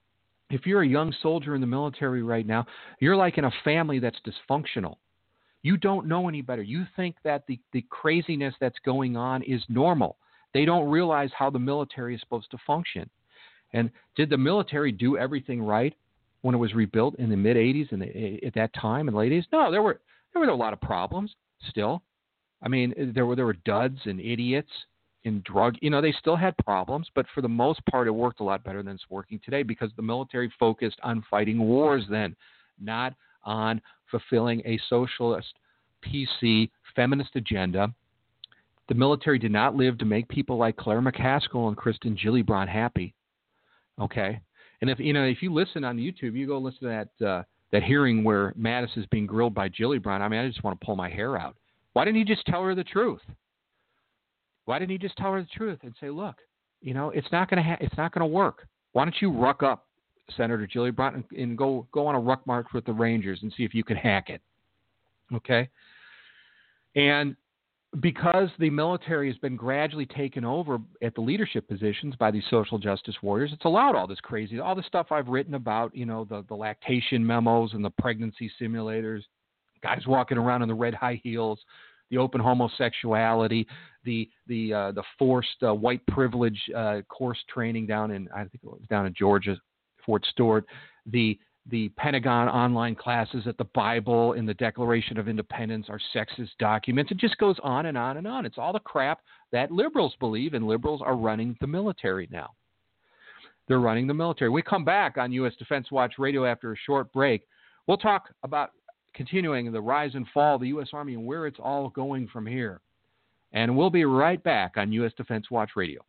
If you're a young soldier in the military right now, you're like in a family that's dysfunctional. You don't know any better. You think that the, the craziness that's going on is normal. They don't realize how the military is supposed to function. And did the military do everything right when it was rebuilt in the mid-eighties and at that time in the late eighties? No, there were there were a lot of problems still. I mean, there were there were duds and idiots in drug. You know, they still had problems, but for the most part, it worked a lot better than it's working today because the military focused on fighting wars then, not on fulfilling a socialist, P C, feminist agenda. The military did not live to make people like Claire McCaskill and Kristen Gillibrand happy. Okay, and if you know if you listen on YouTube, you go listen to that uh, that hearing where Mattis is being grilled by Gillibrand. I mean, I just want to pull my hair out. Why didn't he just tell her the truth? Why didn't he just tell her the truth and say, look, you know, it's not going to ha- it's not going to work. Why don't you ruck up Senator Gillibrand and, and go go on a ruck march with the Rangers and see if you can hack it? Okay, and because the military has been gradually taken over at the leadership positions by these social justice warriors, it's allowed all this crazy, all the stuff I've written about, you know, the, the lactation memos and the pregnancy simulators, guys walking around in the red high heels, the open homosexuality, the the uh, the forced uh, white privilege uh, course training down in I think it was down in Georgia, Fort Stewart, the the Pentagon online classes that the Bible and the Declaration of Independence are sexist documents. It just goes on and on and on. It's all the crap that liberals believe, and liberals are running the military now. They're running the military. We come back on U S Defense Watch Radio after a short break. We'll talk about continuing the rise and fall of the U S Army and where it's all going from here. And we'll be right back on U S Defense Watch Radio.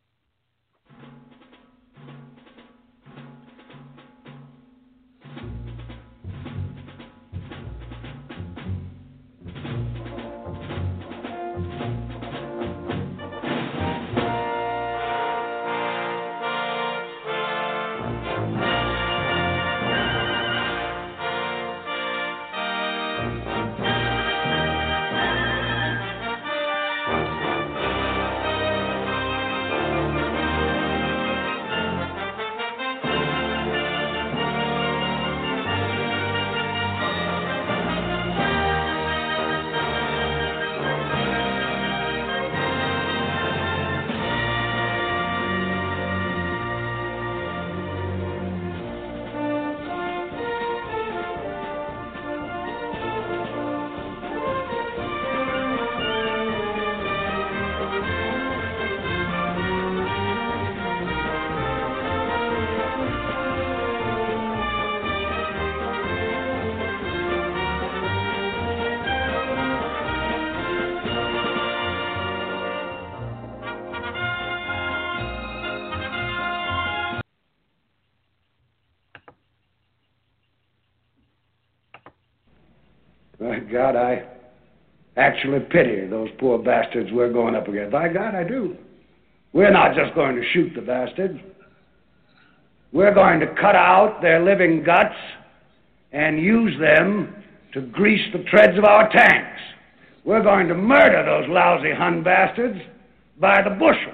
By God, I actually pity those poor bastards we're going up against. By God, I do. We're not just going to shoot the bastards. We're going to cut out their living guts and use them to grease the treads of our tanks. We're going to murder those lousy Hun bastards by the bushel.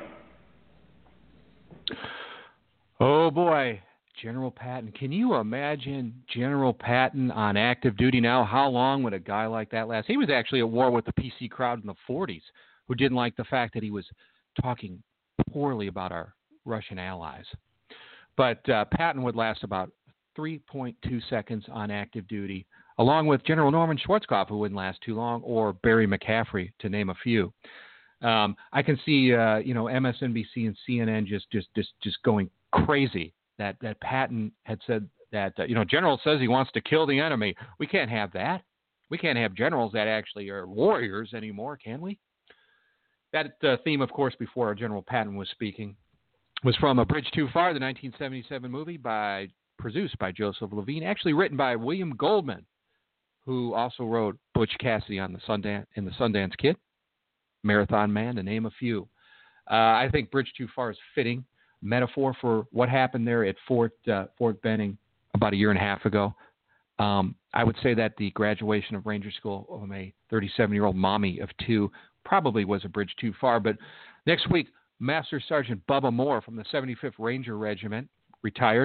Oh, boy. General Patton. Can you imagine General Patton on active duty now? How long would a guy like that last? He was actually at war with the P C crowd in the forties who didn't like the fact that he was talking poorly about our Russian allies. But uh, Patton would last about three point two seconds on active duty, along with General Norman Schwarzkopf, who wouldn't last too long, or Barry McCaffrey, to name a few. Um, I can see, uh, you know, M S N B C and C N N just, just, just, just going crazy. That, that Patton had said that, uh, you know, General says he wants to kill the enemy. We can't have that. We can't have generals that actually are warriors anymore, can we? That uh, theme, of course, before General Patton was speaking, was from A Bridge Too Far, the nineteen seventy-seven movie by produced by Joseph Levine, actually written by William Goldman, who also wrote Butch Cassidy on the Sundance, in the Sundance Kid, Marathon Man, to name a few. Uh, I think Bridge Too Far is fitting metaphor for what happened there at Fort uh, Fort Benning about a year and a half ago. Um, I would say that the graduation of Ranger School of a thirty-seven-year-old mommy of two probably was a bridge too far. But next week, Master Sergeant Bubba Moore from the seventy-fifth Ranger Regiment, retired,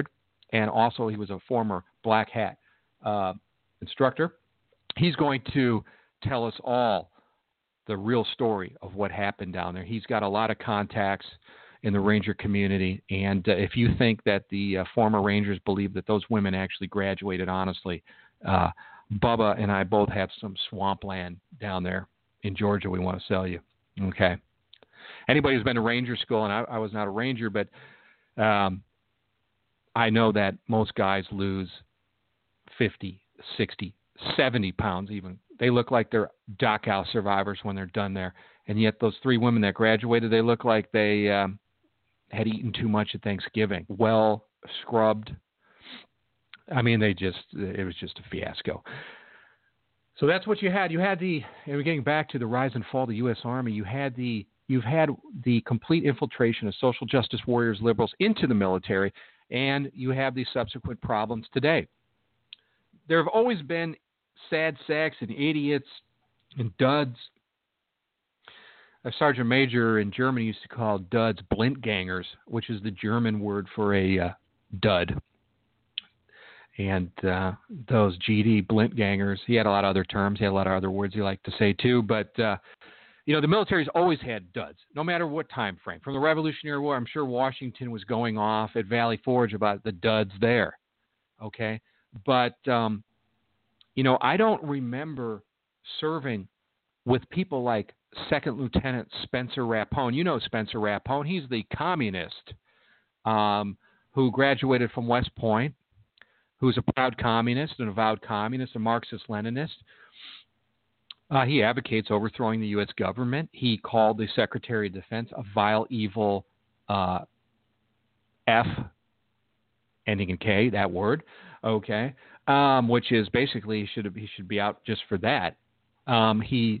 and also he was a former Black Hat uh, instructor. He's going to tell us all the real story of what happened down there. He's got a lot of contacts in the Ranger community, and uh, if you think that the uh, former Rangers believe that those women actually graduated honestly, uh, Bubba and I both have some swampland down there in Georgia we want to sell you. Okay. Anybody who's been to Ranger school, and I, I was not a Ranger, but um, I know that most guys lose fifty, sixty, seventy pounds even. They look like they're Dachau survivors when they're done there. And yet those three women that graduated, they look like they um, had eaten too much at Thanksgiving. Well scrubbed. I mean, they just, it was just a fiasco. So that's what you had. You had the, and we're getting back to the rise and fall of the U S Army, you had the, you've had the complete infiltration of social justice warriors, liberals into the military, and you have the subsequent problems today. There have always been sad sacks and idiots and duds. A sergeant major in Germany used to call duds Blindgängers, which is the German word for a uh, dud. And uh, those G D Blindgängers, he had a lot of other terms. He had a lot of other words he liked to say too. But, uh, you know, the military's always had duds, no matter what time frame. From the Revolutionary War, I'm sure Washington was going off at Valley Forge about the duds there. Okay? But, um, you know, I don't remember serving with people like Second Lieutenant Spencer Rapone. You know Spencer Rapone. He's the communist um, who graduated from West Point, who's a proud communist, an avowed communist, a Marxist-Leninist. Uh, he advocates overthrowing the U S government. He called the Secretary of Defense a vile, evil uh, F, ending in K, that word, okay, um, which is basically he should, he should be out just for that. Um, he,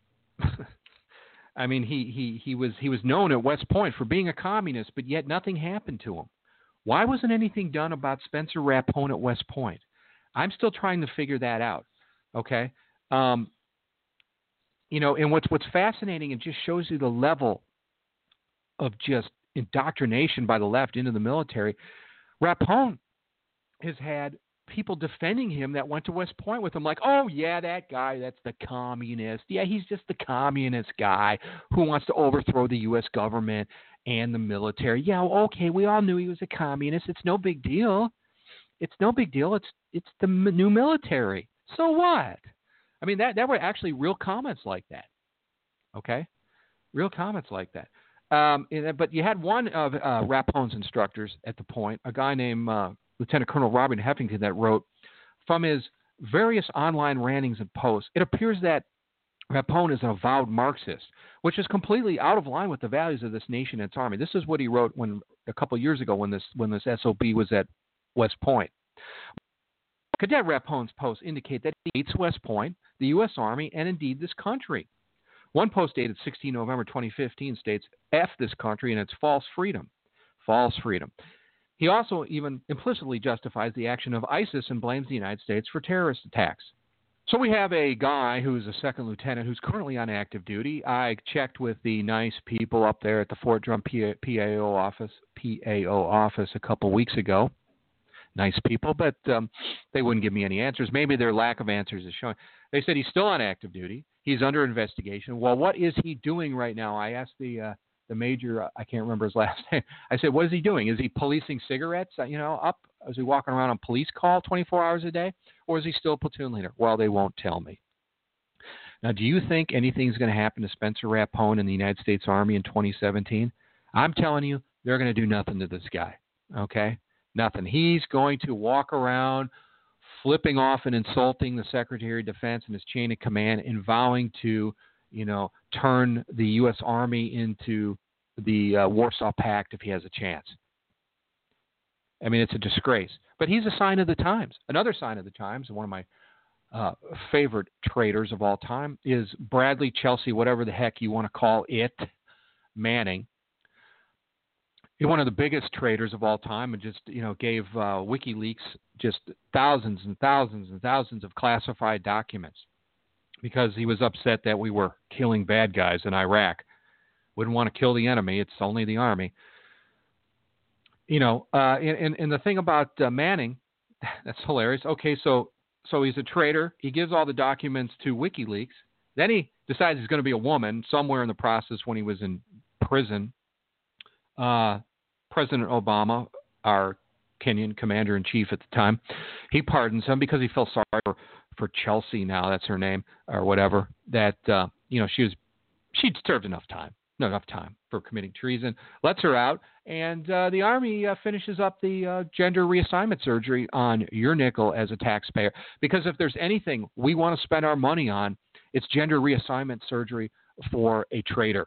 I mean, he, he, he was he was known at West Point for being a communist, but yet nothing happened to him. Why wasn't anything done about Spencer Rapone at West Point? I'm still trying to figure that out, okay? Um, you know, and what's what's fascinating, it just shows you the level of just indoctrination by the left into the military. Rapone has had people defending him that went to West Point with him, like, oh, yeah, that guy, that's the communist. Yeah, he's just the communist guy who wants to overthrow the U S government and the military. Yeah, okay, we all knew he was a communist. It's no big deal. It's no big deal. It's it's the m- new military. So what? I mean, that, that were actually real comments like that, okay? Real comments like that. Um, but you had one of uh, Rapone's instructors at the point, a guy named uh, Lieutenant Colonel Robert Heffington, that wrote, from his various online rantings and posts, it appears that Rapone is an avowed Marxist, which is completely out of line with the values of this nation and its army. This is what he wrote when a couple of years ago when this when this S O B was at West Point. Cadet Rapone's posts indicate that he hates West Point, the U S Army, and indeed this country. One post dated the sixteenth of November twenty fifteen states, F this country and its false freedom. False freedom. He also even implicitly justifies the action of ISIS and blames the United States for terrorist attacks. So we have a guy who's a second lieutenant who's currently on active duty. I checked with the nice people up there at the Fort Drum P A O office, P A O office a couple weeks ago. Nice people, but um, they wouldn't give me any answers. Maybe their lack of answers is showing. They said he's still on active duty. He's under investigation. Well, what is he doing right now? I asked the uh, the major, uh, I can't remember his last name. I said, what is he doing? Is he policing cigarettes, uh, you know, up? Is he walking around on police call twenty-four hours a day? Or is he still a platoon leader? Well, they won't tell me. Now, do you think anything's going to happen to Spencer Rapone in the United States Army in twenty seventeen? I'm telling you, they're going to do nothing to this guy, okay? Nothing. He's going to walk around flipping off and insulting the Secretary of Defense and his chain of command and vowing to, you know, turn the U S Army into the uh, Warsaw Pact if he has a chance. I mean, it's a disgrace. But he's a sign of the times. Another sign of the times, one of my uh, favorite traitors of all time, is Bradley Chelsea, whatever the heck you want to call it, Manning. He's one of the biggest traitors of all time, and just, you know, gave uh, WikiLeaks just thousands and thousands and thousands of classified documents because he was upset that we were killing bad guys in Iraq. Wouldn't want to kill the enemy. It's only the army. you know, uh, and, and, and the thing about uh, Manning, that's hilarious. Okay, so so he's a traitor. He gives all the documents to WikiLeaks. Then he decides he's going to be a woman somewhere in the process when he was in prison. Uh, President Obama, our Kenyan commander-in-chief at the time, he pardons him because he felt sorry for, for Chelsea now, that's her name, or whatever, that, uh, you know, she was, she'd served enough time, not enough time for committing treason, lets her out, and uh, the Army uh, finishes up the uh, gender reassignment surgery on your nickel as a taxpayer, because if there's anything we want to spend our money on, it's gender reassignment surgery for a traitor.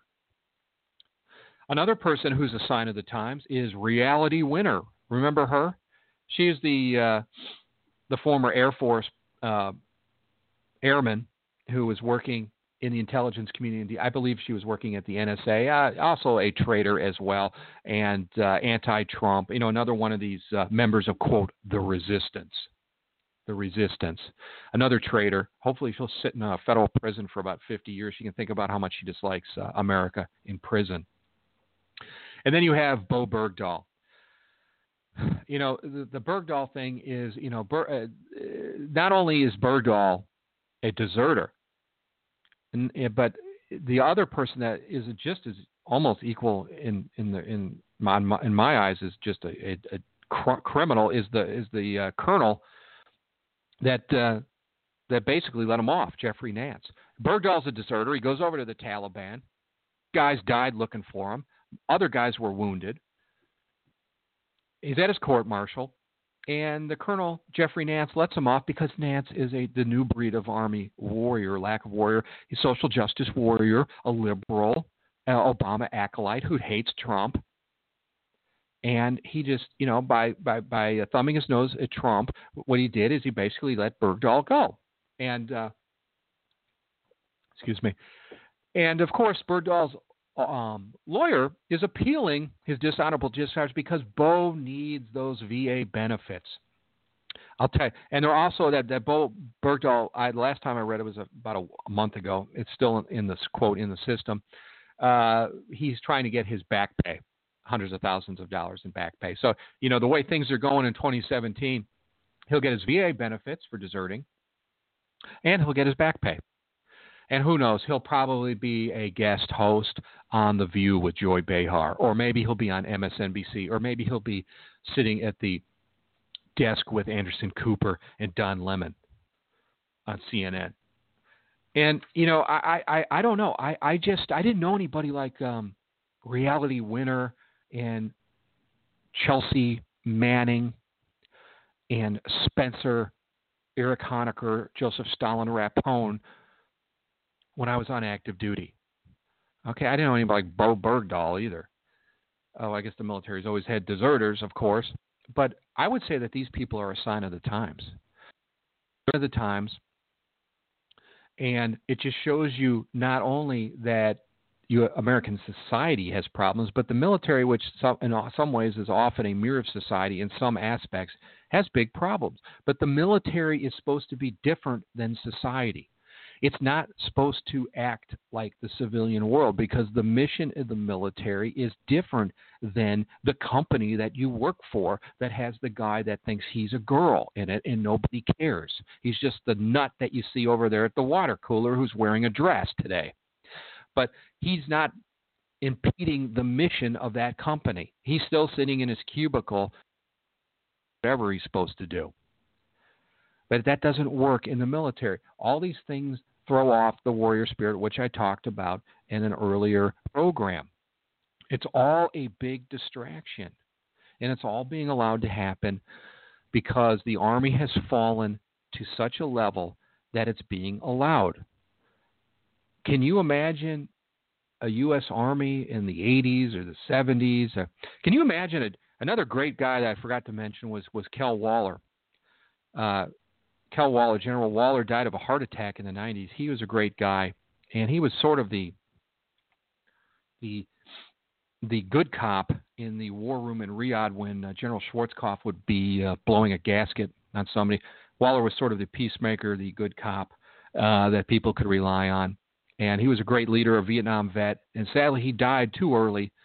Another person who's a sign of the times is Reality Winner. Remember her? She is the uh, the former Air Force uh, airman who was working in the intelligence community. I believe she was working at the N S A, uh, also a traitor as well, and uh, anti-Trump. You know, another one of these uh, members of, quote, the resistance. The resistance. Another traitor. Hopefully she'll sit in a federal prison for about fifty years. She can think about how much she dislikes uh, America in prison. And then you have Bo Bergdahl. You know, the, the Bergdahl thing is, you know, Ber, uh, not only is Bergdahl a deserter, and, but the other person that is just as almost equal in in the in my in my eyes is just a, a, a cr- criminal is the is the uh, colonel that uh, that basically let him off, Jeffrey Nance. Bergdahl's a deserter. He goes over to the Taliban. Guys died looking for him. Other guys were wounded. He's at his court-martial, and the Colonel, Jeffrey Nance, lets him off because Nance is a the new breed of Army warrior, lack of warrior. He's a social justice warrior, a liberal, uh, Obama acolyte who hates Trump. And he just, you know, by, by, by thumbing his nose at Trump, what he did is he basically let Bergdahl go. And, uh, excuse me. And, of course, Bergdahl's Um, lawyer is appealing his dishonorable discharge because Bo needs those V A benefits. I'll tell you. And there also that, that Bo Bergdahl, I, the last time I read it was a, about a, a month ago. It's still in, in this quote in the system. Uh, he's trying to get his back pay, hundreds of thousands of dollars in back pay. So, you know, the way things are going in twenty seventeen, he'll get his V A benefits for deserting, and he'll get his back pay. And who knows, he'll probably be a guest host on The View with Joy Behar, or maybe he'll be on M S N B C, or maybe he'll be sitting at the desk with Anderson Cooper and Don Lemon on C N N. And, you know, I, I, I don't know. I, I just, I didn't know anybody like um, Reality Winner and Chelsea Manning and Spencer, Eric Honecker, Joseph Stalin Rapone when I was on active duty. Okay, I didn't know anybody like Bo Bergdahl either. Oh, I guess the military's always had deserters, of course. But I would say that these people are a sign of the times. They're the times. And it just shows you not only that you, American society has problems, but the military, which some, in some ways is often a mirror of society in some aspects, has big problems. But the military is supposed to be different than society. It's not supposed to act like the civilian world because the mission of the military is different than the company that you work for that has the guy that thinks he's a girl in it and nobody cares. He's just the nut that you see over there at the water cooler who's wearing a dress today. But he's not impeding the mission of that company. He's still sitting in his cubicle, whatever he's supposed to do. But that doesn't work in the military. All these things throw off the warrior spirit, which I talked about in an earlier program. It's all a big distraction, and it's all being allowed to happen because the Army has fallen to such a level that it's being allowed. Can you imagine a U S Army in the eighties or the seventies? Can you imagine it? Another great guy that I forgot to mention was, was Kel Waller. Uh, Kel Waller, General Waller, died of a heart attack in the nineties. He was a great guy, and he was sort of the the the good cop in the war room in Riyadh when uh, General Schwarzkopf would be uh, blowing a gasket on somebody. Waller was sort of the peacemaker, the good cop uh, that people could rely on, and he was a great leader, a Vietnam vet, and sadly he died too early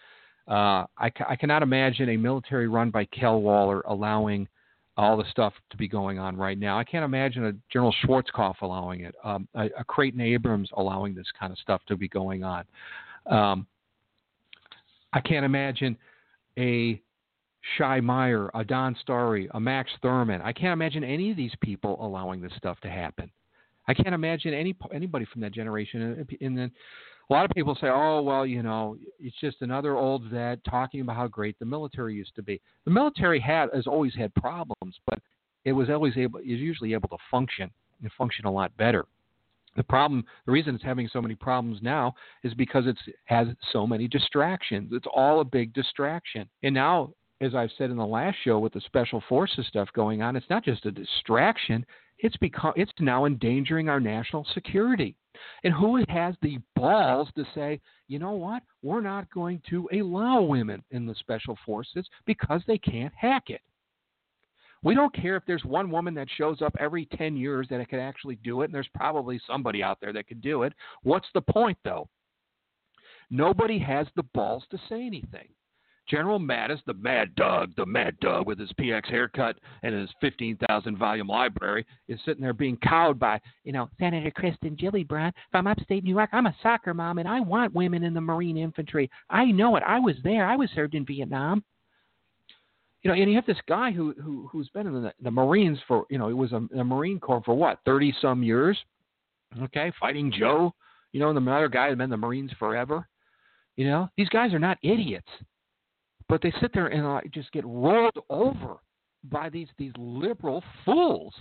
Uh, I, ca- I cannot imagine a military run by Kel Waller allowing all the stuff to be going on right now. I can't imagine a General Schwarzkopf allowing it, um, a, a Creighton Abrams allowing this kind of stuff to be going on. Um, I can't imagine a Shai Meyer, a Don Starry, a Max Thurman. I can't imagine any of these people allowing this stuff to happen. I can't imagine any anybody from that generation. And then a lot of people say, oh, well, you know, it's just another old vet talking about how great the military used to be. The military had has always had problems, but it was always able, is usually able to function and function a lot better. The problem, the reason it's having so many problems now is because it has so many distractions. It's all a big distraction. And now, as I've said in the last show with the special forces stuff going on, it's not just a distraction. It's become, it's now endangering our national security. And who has the balls to say, you know what, we're not going to allow women in the special forces because they can't hack it. We don't care if there's one woman that shows up every ten years that could actually do it, and there's probably somebody out there that could do it. What's the point, though? Nobody has the balls to say anything. General Mattis, the Mad Dog, the Mad Dog with his P X haircut and his fifteen thousand volume library, is sitting there being cowed by, you know, Senator Kristen Gillibrand from upstate New York. I'm a soccer mom, and I want women in the Marine infantry. I know it. I was there. I was served in Vietnam. You know, and you have this guy who, who, who's been in the, the Marines for, you know, he was a, a Marine Corps for what, thirty-some years? Okay, Fighting Joe, you know, and the other guy had been in the Marines forever. You know, these guys are not idiots. But they sit there and uh, just get rolled over by these these liberal fools.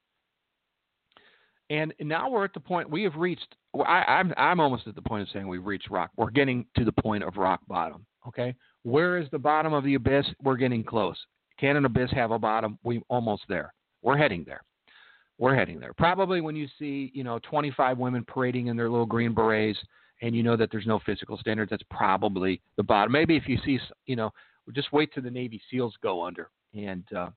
And now we're at the point we have reached. I, I'm I'm almost at the point of saying we've reached rock. We're getting to the point of rock bottom. Okay, where is the bottom of the abyss? We're getting close. Can an abyss have a bottom? We're almost there. We're heading there. We're heading there. Probably when you see, you know, twenty-five women parading in their little green berets, and you know that there's no physical standards, that's probably the bottom. Maybe if you see, you know, just wait till the Navy SEALs go under, and uh,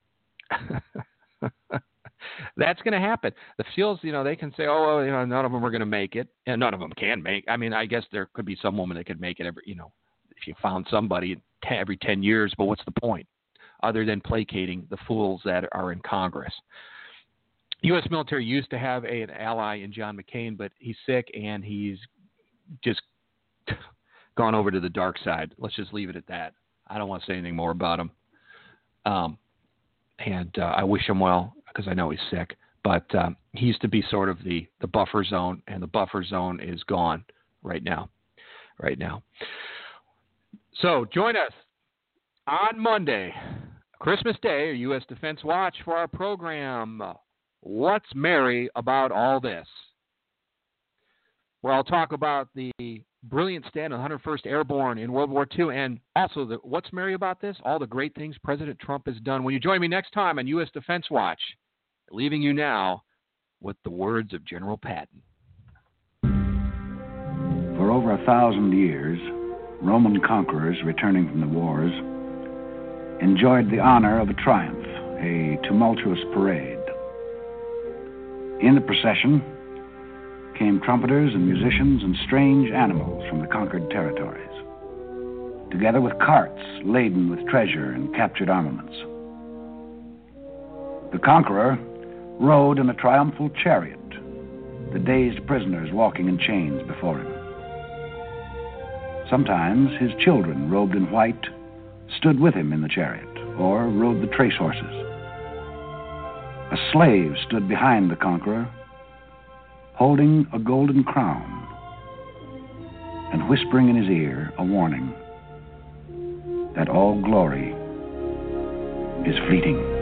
that's going to happen. The SEALs, you know, they can say, oh, well, you know, none of them are going to make it, and none of them can make. I mean, I guess there could be some woman that could make it every, you know, if you found somebody every ten years. But what's the point, other than placating the fools that are in Congress? U S military used to have a, an ally in John McCain, but he's sick and he's just gone over to the dark side. Let's just leave it at that. I don't want to say anything more about him. Um, and uh, I wish him well because I know he's sick. But um, he used to be sort of the, the buffer zone, and the buffer zone is gone right now. Right now. So join us on Monday, Christmas Day, U S Defense Watch, for our program, What's Merry About All This? Where I'll talk about the brilliant stand of the one hundred first Airborne in World War Two, and also the, what's merry about this? All the great things President Trump has done. When you join me next time on U S Defense Watch, leaving you now with the words of General Patton. For over a thousand years, Roman conquerors returning from the wars enjoyed the honor of a triumph, a tumultuous parade. In the procession came trumpeters and musicians and strange animals from the conquered territories, together with carts laden with treasure and captured armaments. The conqueror rode in a triumphal chariot, the dazed prisoners walking in chains before him. Sometimes his children, robed in white, stood with him in the chariot or rode the trace horses. A slave stood behind the conqueror, holding a golden crown and whispering in his ear a warning that all glory is fleeting.